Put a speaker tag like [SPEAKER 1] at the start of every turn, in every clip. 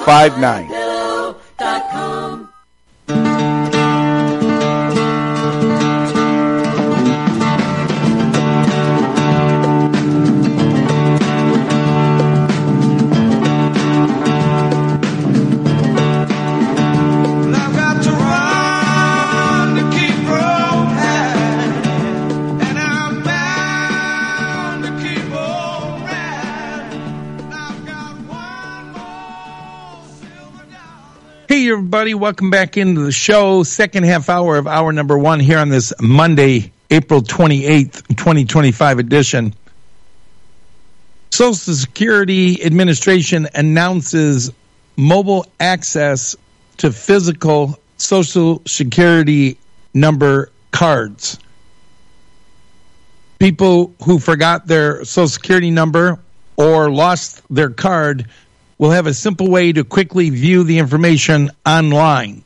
[SPEAKER 1] 659.
[SPEAKER 2] Hey, everybody. Welcome back into the show. Second half hour of hour number one here on this Monday, April 28th, 2025 edition. Social Security Administration announces mobile access to physical Social Security number cards. People who forgot their Social Security number or lost their card will have a simple way to quickly view the information online.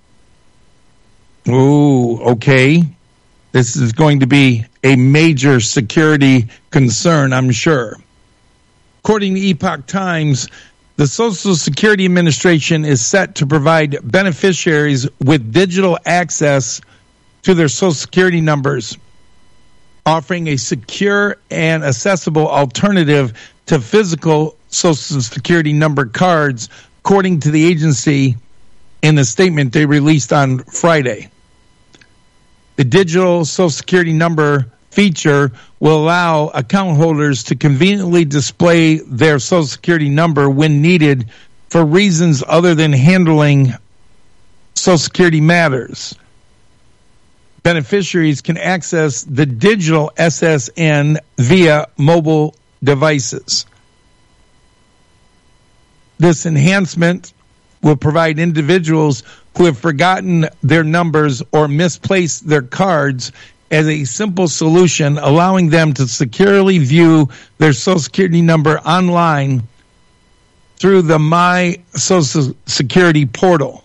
[SPEAKER 2] Ooh, okay. This is going to be a major security concern, I'm sure. According to Epoch Times, the Social Security Administration is set to provide beneficiaries with digital access to their Social Security numbers, offering a secure and accessible alternative to physical Social Security number cards, according to the agency in the statement they released on Friday. The digital Social Security number feature will allow account holders to conveniently display their Social Security number when needed for reasons other than handling Social Security matters. Beneficiaries can access the digital SSN via mobile devices. This enhancement will provide individuals who have forgotten their numbers or misplaced their cards as a simple solution, allowing them to securely view their Social Security number online through the My Social Security portal.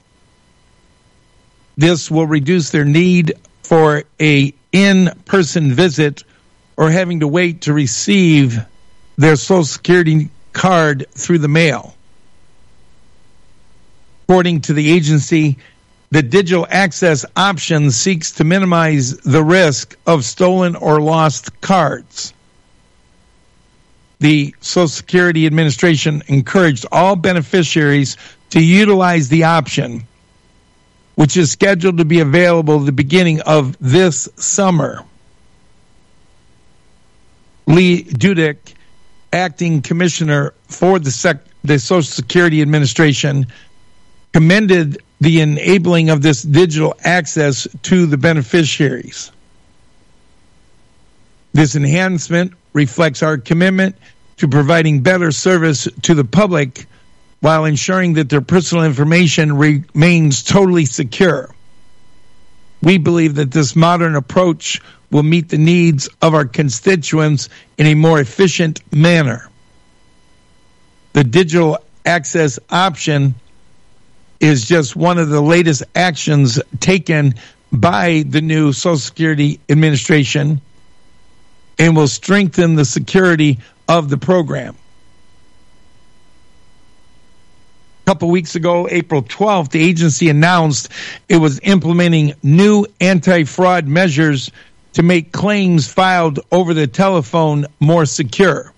[SPEAKER 2] This will reduce their need for an in-person visit or having to wait to receive their Social Security card through the mail. According to the agency, the digital access option seeks to minimize the risk of stolen or lost cards. The Social Security Administration encouraged all beneficiaries to utilize the option, which is scheduled to be available at the beginning of this summer. Lee Dudek, acting commissioner for the Social Security Administration, commended the enabling of this digital access to the beneficiaries. This enhancement reflects our commitment to providing better service to the public while ensuring that their personal information remains totally secure. We believe that this modern approach will meet the needs of our constituents in a more efficient manner. The digital access option is just one of the latest actions taken by the new Social Security Administration and will strengthen the security of the program. A couple weeks ago, April 12th, the agency announced it was implementing new anti-fraud measures to make claims filed over the telephone more secure.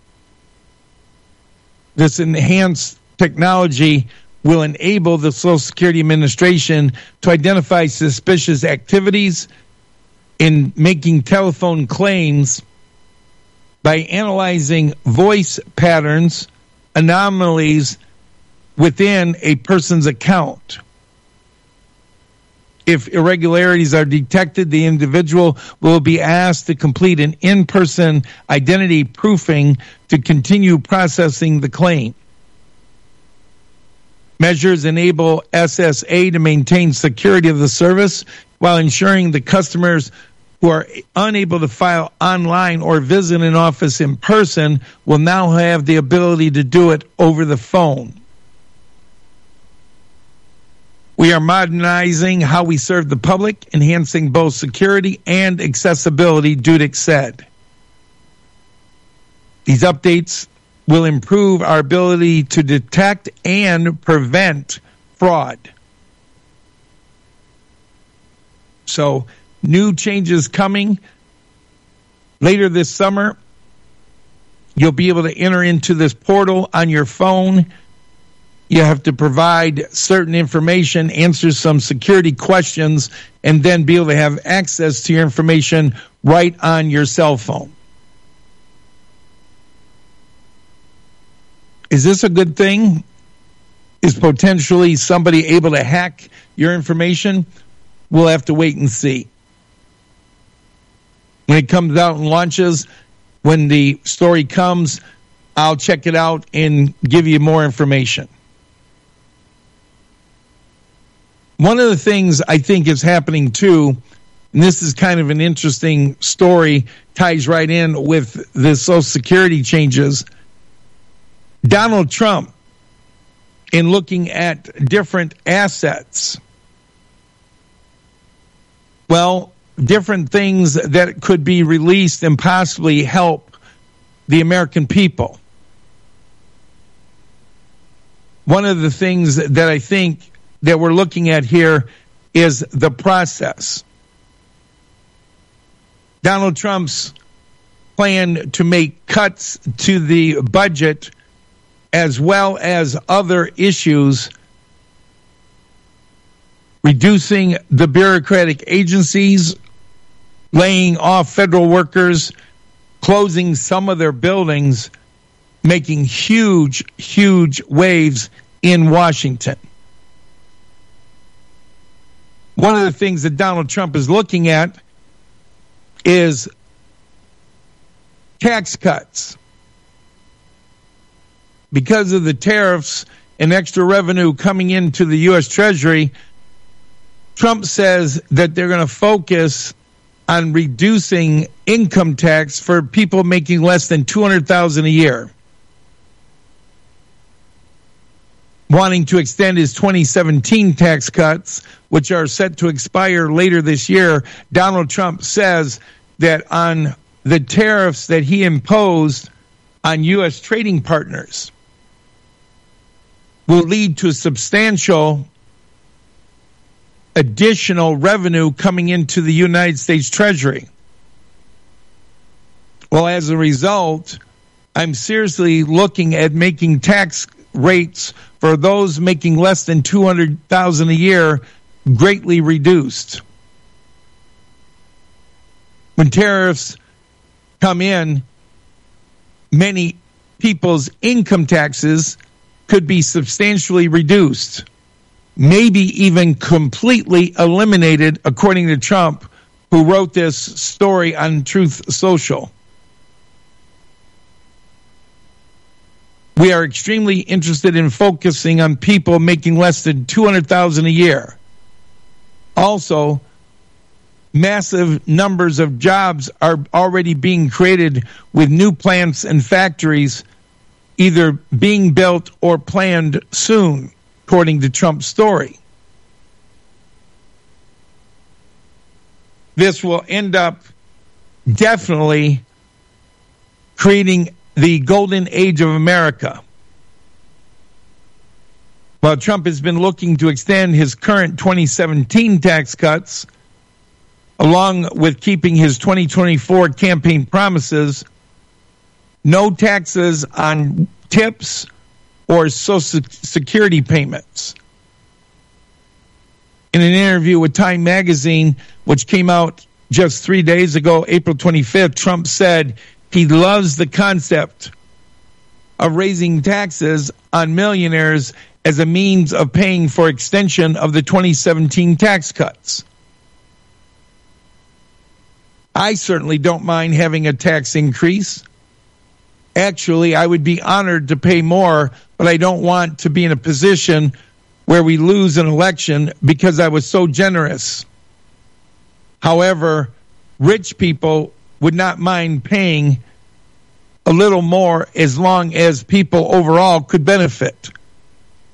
[SPEAKER 2] This enhanced technology will enable the Social Security Administration to identify suspicious activities in making telephone claims by analyzing voice patterns, anomalies within a person's account. If irregularities are detected, the individual will be asked to complete an in-person identity proofing to continue processing the claim. Measures enable SSA to maintain security of the service while ensuring the customers who are unable to file online or visit an office in person will now have the ability to do it over the phone. We are modernizing how we serve the public, enhancing both security and accessibility, Dudek said. These updates will improve our ability to detect and prevent fraud. So, new changes coming later this summer. You'll be able to enter into this portal on your phone. You have to provide certain information, answer some security questions, and then be able to have access to your information right on your cell phone. Is this a good thing? Is potentially somebody able to hack your information? We'll have to wait and see. When it comes out and launches, when the story comes, I'll check it out and give you more information. One of the things I think is happening too, and this is kind of an interesting story, ties right in with the Social Security changes. Donald Trump, in looking at different assets, well, different things that could be released and possibly help the American people. One of the things that I think that we're looking at here is the process. Donald Trump's plan to make cuts to the budget as well as other issues, reducing the bureaucratic agencies, laying off federal workers, closing some of their buildings, making huge, huge waves in Washington. One of the things that Donald Trump is looking at is tax cuts. Because of the tariffs and extra revenue coming into the U.S. Treasury, Trump says that they're going to focus on reducing income tax for people making less than $200,000 a year. Wanting to extend his 2017 tax cuts, which are set to expire later this year, Donald Trump says that on the tariffs that he imposed on U.S. trading partners will lead to substantial additional revenue coming into the United States Treasury. Well, as a result, I'm seriously looking at making tax rates for those making less than $200,000 a year greatly reduced. When tariffs come in, many people's income taxes could be substantially reduced, maybe even completely eliminated, according to Trump, who wrote this story on Truth Social. We are extremely interested in focusing on people making less than $200,000 a year. Also, massive numbers of jobs are already being created with new plants and factories either being built or planned soon, according to Trump's story. This will end up definitely creating the golden age of America. While Trump has been looking to extend his current 2017 tax cuts, along with keeping his 2024 campaign promises, no taxes on tips or Social Security payments. In an interview with Time Magazine, which came out just 3 days ago, April 25th, Trump said he loves the concept of raising taxes on millionaires as a means of paying for extension of the 2017 tax cuts. I certainly don't mind having a tax increase. Actually, I would be honored to pay more, but I don't want to be in a position where we lose an election because I was so generous. However, rich people would not mind paying a little more as long as people overall could benefit.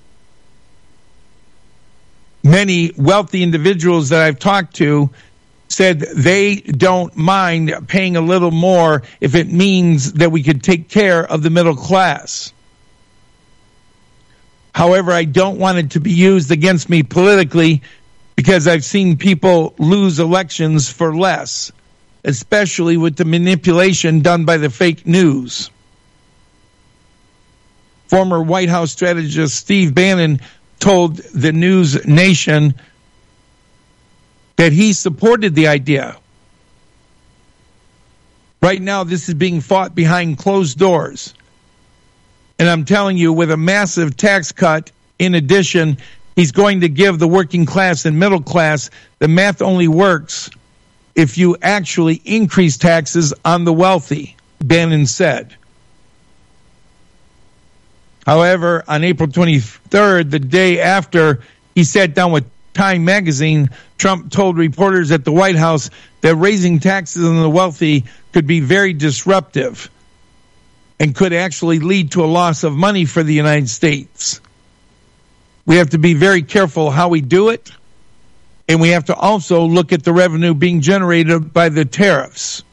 [SPEAKER 2] Many wealthy individuals that I've talked to said they don't mind paying a little more if it means that we could take care of the middle class. However, I don't want it to be used against me politically because I've seen people lose elections for less, especially with the manipulation done by the fake news. Former White House strategist Steve Bannon told the News Nation that he supported the idea. Right now, this is being fought behind closed doors. And I'm telling you, with a massive tax cut, in addition, he's going to give the working class and middle class, the math only works if you actually increase taxes on the wealthy, Bannon said. However, on April 23rd, the day after he sat down with Time magazine, Trump told reporters at the White House that raising taxes on the wealthy could be very disruptive and could actually lead to a loss of money for the United States. We have to be very careful how we do it, and we have to also look at the revenue being generated by the tariffs.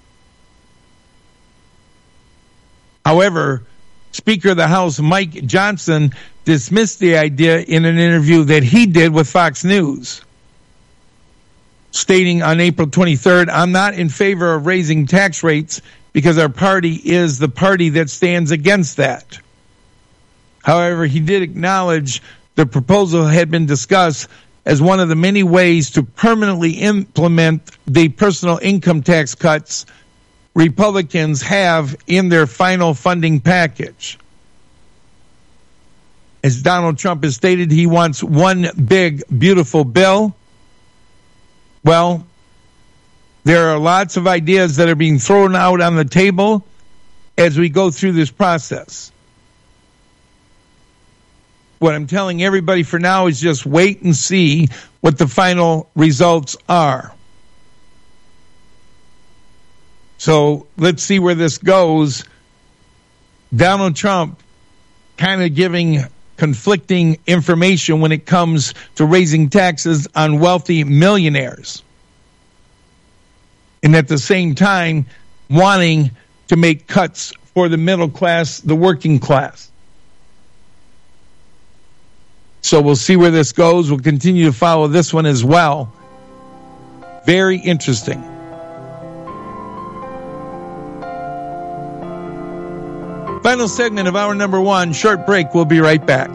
[SPEAKER 2] However, Speaker of the House Mike Johnson dismissed the idea in an interview that he did with Fox News, stating on April 23rd, "I'm not in favor of raising tax rates because our party is the party that stands against that." However, he did acknowledge the proposal had been discussed as one of the many ways to permanently implement the personal income tax cuts Republicans have in their final funding package. As Donald Trump has stated, he wants one big, beautiful bill. Well, there are lots of ideas that are being thrown out on the table as we go through this process. What I'm telling everybody for now is just wait and see what the final results are. So let's see where this goes. Donald Trump kind of giving conflicting information when it comes to raising taxes on wealthy millionaires. And at the same time, wanting to make cuts for the middle class, the working class. So we'll see where this goes. We'll continue to follow this one as well. Very interesting. Final segment of hour number one. Short break. We'll be right back.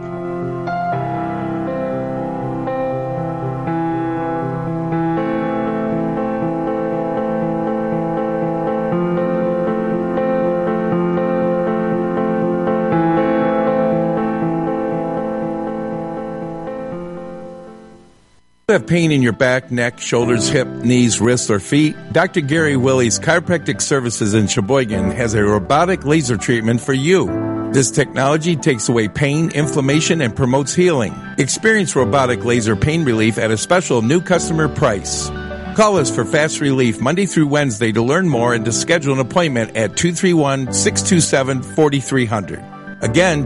[SPEAKER 2] Have pain in your back, neck, shoulders, hip, knees, wrists, or feet? Dr. Gary Willie's Chiropractic Services in Sheboygan has a robotic laser treatment for you. This technology takes away pain, inflammation, and promotes healing. Experience robotic laser pain relief at a special new customer price. Call us for fast relief Monday through Wednesday to learn more and to schedule an appointment at 231-627-4300. Again,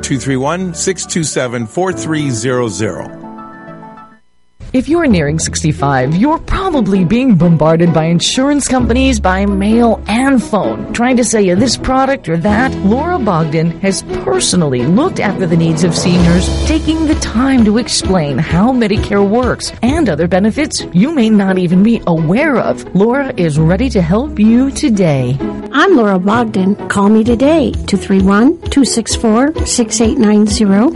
[SPEAKER 2] 231-627-4300.
[SPEAKER 3] If you're nearing 65, you're probably being bombarded by insurance companies by mail and phone, trying to sell you this product or that. Laura Bogdan has personally looked after the needs of seniors, taking the time to explain how Medicare works and other benefits you may not even be aware of. Laura is ready to help you today.
[SPEAKER 4] I'm Laura Bogdan. Call me today, 231-264-6890,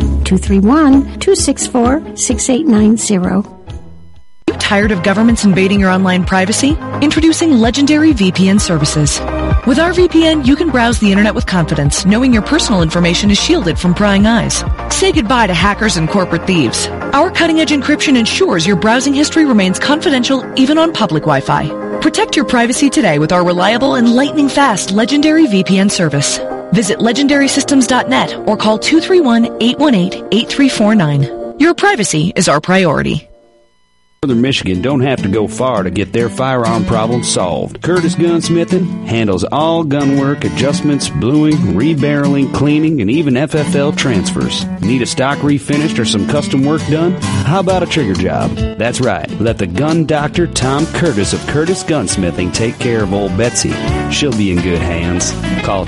[SPEAKER 4] 231-264-6890.
[SPEAKER 5] Tired of governments invading your online privacy? Introducing Legendary VPN services. With our VPN, you can browse the internet with confidence, knowing your personal information is shielded from prying eyes. Say goodbye to hackers and corporate thieves. Our cutting-edge encryption ensures your browsing history remains confidential even on public Wi-Fi. Protect your privacy today with our reliable and lightning-fast Legendary VPN service. Visit legendarysystems.net or call 231-818-8349. Your privacy is our priority.
[SPEAKER 6] Northern Michigan don't have to go far to get their firearm problem solved. Curtis Gunsmithing handles all gun work, adjustments, bluing, rebarreling, cleaning, and even FFL transfers. Need a stock refinished or some custom work done? How about a trigger job? That's right. Let the gun doctor Tom Curtis of Curtis Gunsmithing take care of old Betsy. She'll be in good hands. Call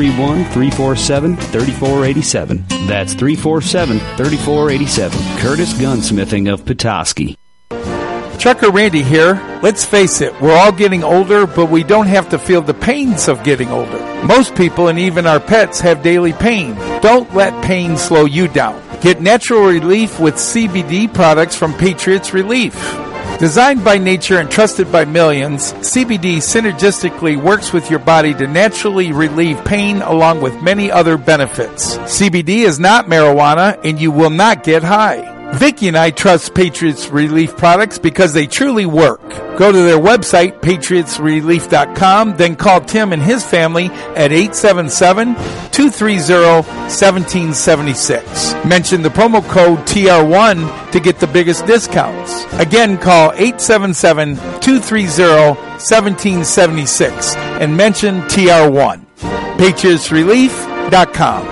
[SPEAKER 6] 231-347-3487. That's 347-3487. Curtis Gunsmithing of Petoskey.
[SPEAKER 2] Trucker Randy here. Let's face it, we're all getting older, but we don't have to feel the pains of getting older. Most people and even our pets have daily pain. Don't let pain slow you down. Get natural relief with CBD products from Patriots Relief. Designed by nature and trusted by millions, CBD synergistically works with your body to naturally relieve pain along with many other benefits. CBD is not marijuana and you will not get high. Vicki and I trust Patriots Relief products because they truly work. Go to their website, patriotsrelief.com, then call Tim and his family at 877-230-1776. Mention the promo code TR1 to get the biggest discounts. Again, call 877-230-1776 and mention TR1. patriotsrelief.com.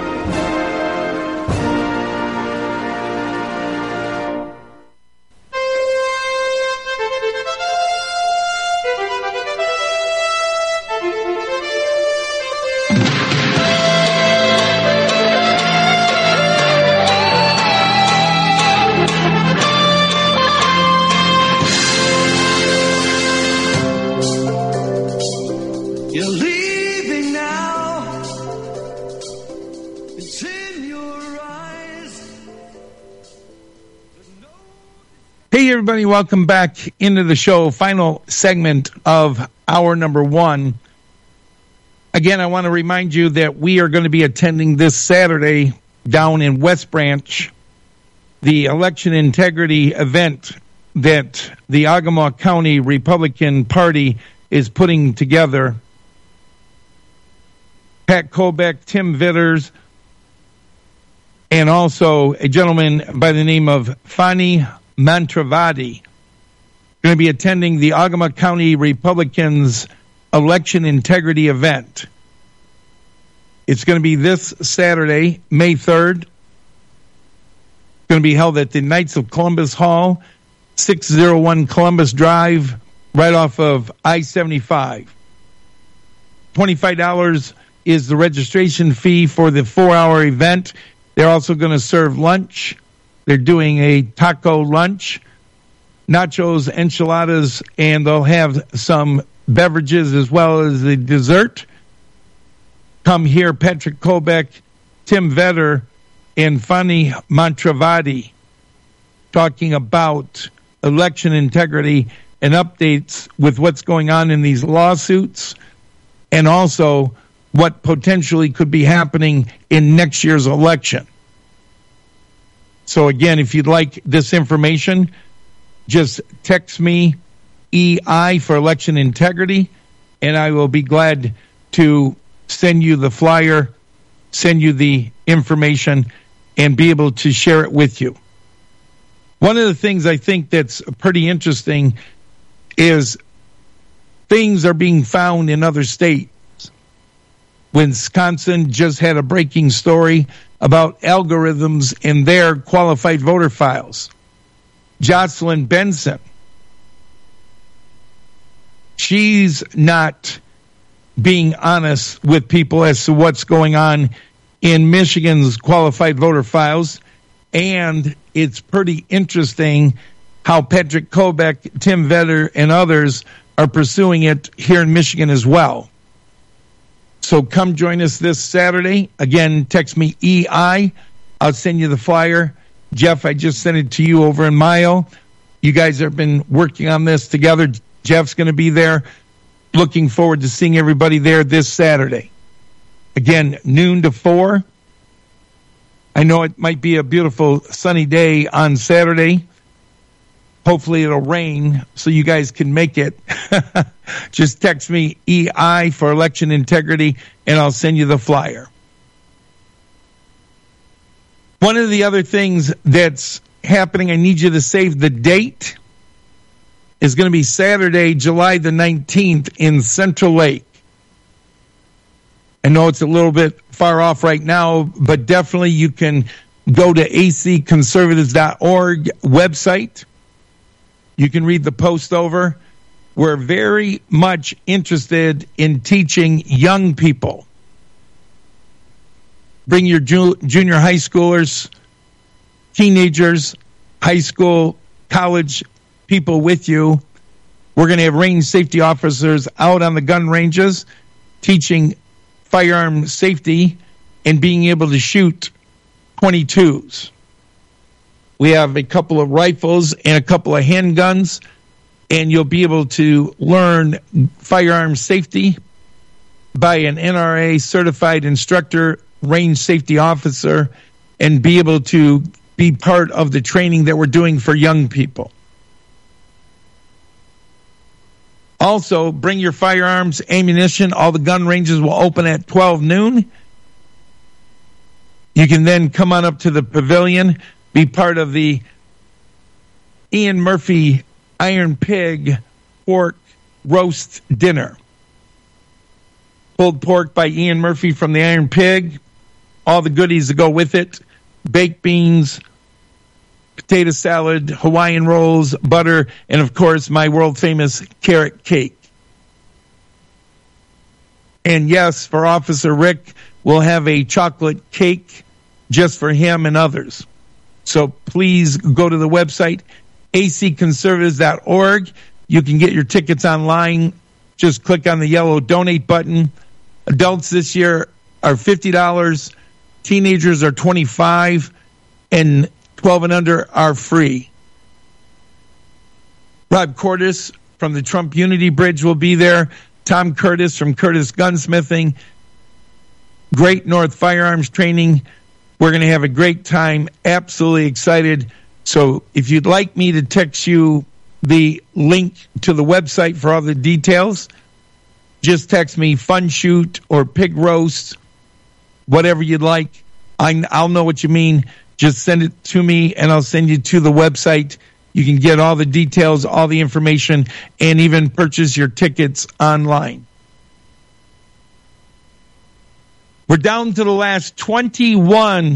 [SPEAKER 2] Hey, everybody, welcome back into the show. Final segment of hour number one. Again, I want to remind you that we are going to be attending this Saturday down in West Branch, the election integrity event that the Ogemaw County Republican Party is putting together. Pat Kobeck, Tim Vitters, and also a gentleman by the name of Fani Mantravadi going to be attending the Ogemaw County Republicans election integrity event. It's going to be this Saturday, May 3rd. It's going to be held at the Knights of Columbus Hall, 601 Columbus Drive, right off of I-75. $25 is the registration fee for the 4-hour event. They're also going to serve lunch. They're doing a taco lunch, nachos, enchiladas, and they'll have some beverages as well as the dessert. Come here, Patrick Kobeck, Tim Vetter, and Fani Mantravadi talking about election integrity and updates with what's going on in these lawsuits and also what potentially could be happening in next year's election. So again, if you'd like this information, just text me EI for election integrity, and I will be glad to send you the flyer, send you the information, and be able to share it with you. One of the things I think that's pretty interesting is things are being found in other states. Wisconsin just had a breaking story about algorithms in their qualified voter files. Jocelyn Benson, she's not being honest with people as to what's going on in Michigan's qualified voter files, and it's pretty interesting how Patrick Kobeck, Tim Vetter, and others are pursuing it here in Michigan as well. So come join us this Saturday. Again, text me EI. I'll send you the flyer. Jeff, I just sent it to you over in Mayo. You guys have been working on this together. Jeff's going to be there. Looking forward to seeing everybody there this Saturday. Again, noon to 4. I know it might be a beautiful sunny day on Saturday. Hopefully it'll rain so you guys can make it. Just text me EI for election integrity and I'll send you the flyer. One of the other things that's happening, I need you to save the date. is going to be Saturday, July the 19th in Central Lake. I know it's a little bit far off right now, but definitely you can go to acconservatives.org website. You can read the post over. We're very much interested in teaching young people. Bring your junior high schoolers, teenagers, high school, college people with you. We're going to have range safety officers out on the gun ranges teaching firearm safety and being able to shoot .22s. We have a couple of rifles and a couple of handguns, and you'll be able to learn firearm safety by an NRA certified instructor, range safety officer, and be able to be part of the training that we're doing for young people. Also, bring your firearms, ammunition. All the gun ranges will open at 12 noon. You can then come on up to the pavilion, be part of the Ian Murphy Iron Pig pork roast dinner. Pulled pork by Ian Murphy from the Iron Pig. All the goodies that go with it. Baked beans, potato salad, Hawaiian rolls, butter, and of course my world-famous carrot cake. And yes, for Officer Rick, we'll have a chocolate cake just for him and others. So please go to the website, acconservatives.org. You can get your tickets online. Just click on the yellow donate button. Adults this year are $50. Teenagers are $25, and 12 and under are free. Rob Cordes from the Trump Unity Bridge will be there. Tom Curtis from Curtis Gunsmithing. Great North Firearms Training. We're going to have a great time. Absolutely excited. So if you'd like me to text you the link to the website for all the details, just text me Fun Shoot or Pig Roast, whatever you'd like. I'll know what you mean. Just send it to me, and I'll send you to the website. You can get all the details, all the information, and even purchase your tickets online. We're down to the last 21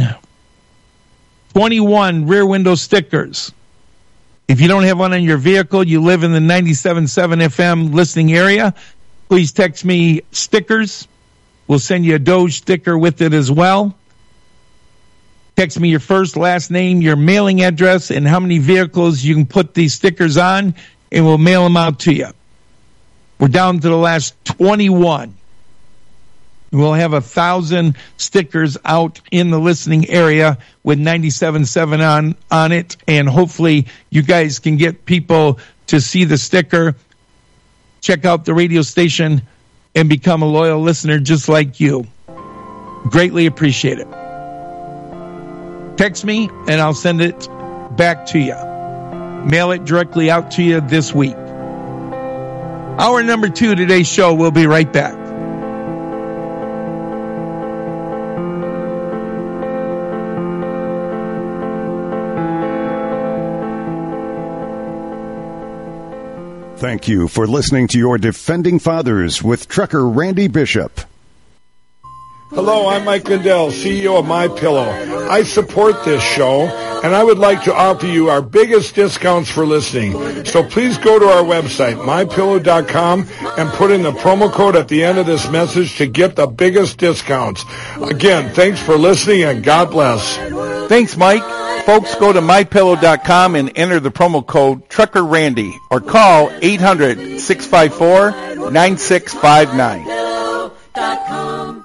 [SPEAKER 2] rear window stickers. If you don't have one on your vehicle, you live in the 97.7 FM listening area, please text me stickers. We'll send you a Doge sticker with it as well. Text me your first, last name, your mailing address, and how many vehicles you can put these stickers on, and we'll mail them out to you. We're down to the last 21. We'll have 1,000 stickers out in the listening area with 97.7 on it, and hopefully you guys can get people to see the sticker, check out the radio station, and become a loyal listener just like you. Greatly appreciate it. Text me, and I'll send it back to you. Mail it directly out to you this week. Hour number 2 today's show. We'll be right back.
[SPEAKER 7] Thank you for listening to your Defending Fathers with Trucker Randy Bishop.
[SPEAKER 8] Hello, I'm Mike Lindell, CEO of MyPillow. I support this show, and I would like to offer you our biggest discounts for listening. So please go to our website, MyPillow.com, and put in the promo code at the end of this message to get the biggest discounts. Again, thanks for listening, and God bless.
[SPEAKER 2] Thanks, Mike. Folks, go to MyPillow.com and enter the promo code Trucker Randy, or call 800-654-9659.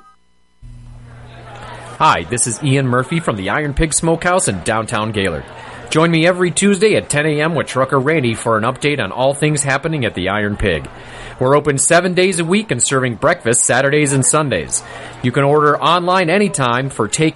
[SPEAKER 9] Hi, this is Ian Murphy from the Iron Pig Smokehouse in downtown Gaylord. Join me every Tuesday at 10 a.m. with Trucker Randy for an update on all things happening at the Iron Pig. We're open 7 days a week and serving breakfast Saturdays and Sundays. You can order online anytime for take